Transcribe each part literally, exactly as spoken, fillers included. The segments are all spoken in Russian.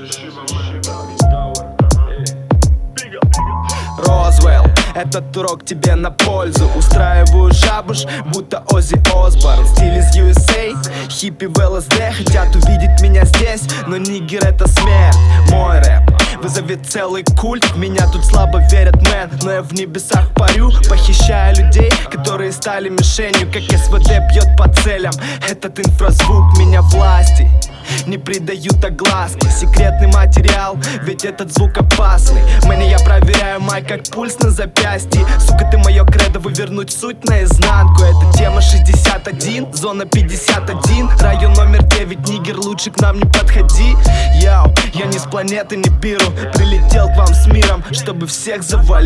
Розвелл, этот урок тебе на пользу. Устраиваю шабуш, будто Оззи Осборн. Стиль из ю эс эй, хиппи в эл эс дэ. Хотят увидеть меня здесь, но нигер это смерть. Мой рэп вызовет целый культ. В меня тут слабо верят, мэн, но я в небесах парю, похищая людей, которые стали мишенью, как эс вэ дэ бьет по целям. Этот инфразвук меня власти не придают огласки. Секретный материал, ведь этот звук опасный. Мне я проверяю майк как пульс на запястье. Сука, ты мое кредо, вывернуть суть наизнанку. Это тема шестьдесят один, зона пятьдесят один, район номер девять, нигер, лучше к нам не подходи. Йоу, я не с планеты Нибиру, прилетел к вам с миром, чтобы всех завалить.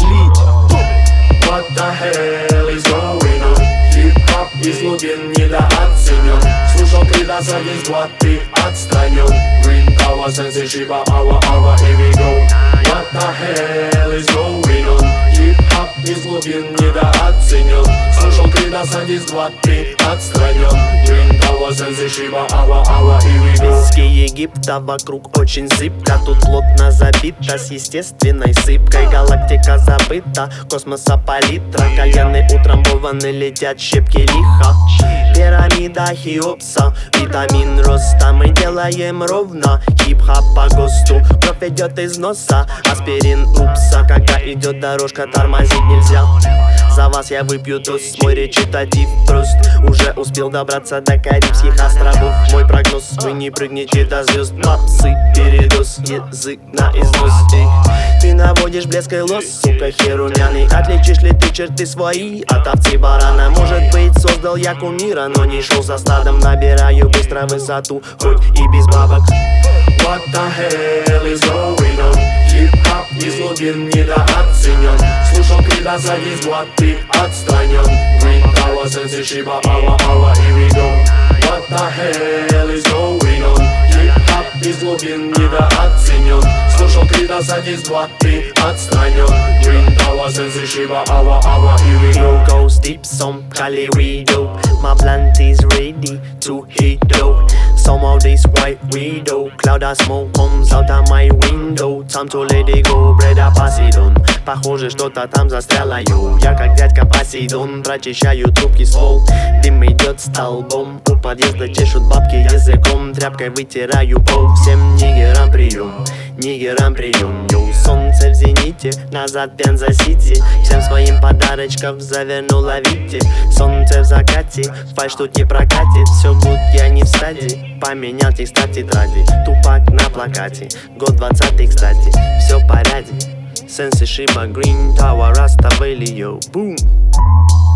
What the hell is going on? Хип-хоп из глубин недооценен. Слушал Крида, садись, два, ты отстранен. Green Tower, Sensei, Shiba, Awa, Awa, here we go. What the hell is going on? Хип-хоп из глубин недооценен. Слушал Крида, садись, два, ты отстранен. Green Tower, Sensei, Shiba, Awa, Awa, here we go. Пески Египта вокруг очень зыбко. Тут плотно забито с естественной сыпкой. Галактика забыта, космоса палитра. Колены утрамбованы, летят щепки лиха. Пирамида Хеопса, витамин роста. Мы делаем ровно, хип-хоп по ГОСТу. Кровь идет из носа, аспирин упса. Когда идет дорожка, тормозить нельзя. За вас я выпью тост, мой речитатив прост. Уже успел добраться до Карибских островов. Мой прогноз, вы не прыгните до звезд. Мапсы, передоз, язык на износ. Эй, ты наводишь блеск и лос, сука, хер румяный. Отличишь ли ты черты свои от овцы барана? Может быть, создал я кумира, но не шел за стадом. Набираю быстро высоту, хоть и без бабок. What the hell is going on? Хип-хоп из глубин недооценен. Слушал Крида, садись, два, ты отстранен. Green Tower, Sensei, Shiba, Awa, Awa, here we go. What the hell is going on? Хип-хоп из глубин недооценен. Слушал Крида, садись, два, ты отстранен. Green Tower, Sensei, Shiba, Awa, Awa, here we go. Goes deep, some Cali widow. My plant is ready to hit low. Some of this white widow, cloud of smoke comes out of my window. Time to let it go, бреда Посейдон. Похоже, что-то там застряло, йоу. Я как дядька Посейдон, прочищаю трубки ствол. Дым идет столбом, у подъезда чешут бабки языком. Тряпкой вытираю пол, всем нигерам прием, нигерам прием, йоу. Солнце в зените, назад Пенза-Сити. Всем своим подарочков заверну, ловите. Солнце в закате, фальш тут не прокатит. Все будет, я не в стадии, поменял текста тетради. Тупак на плакате, год двадцатый, кстати. Все в порядке, Sensei, Shiba, Green Tower, Rasta Valley, yo, boom.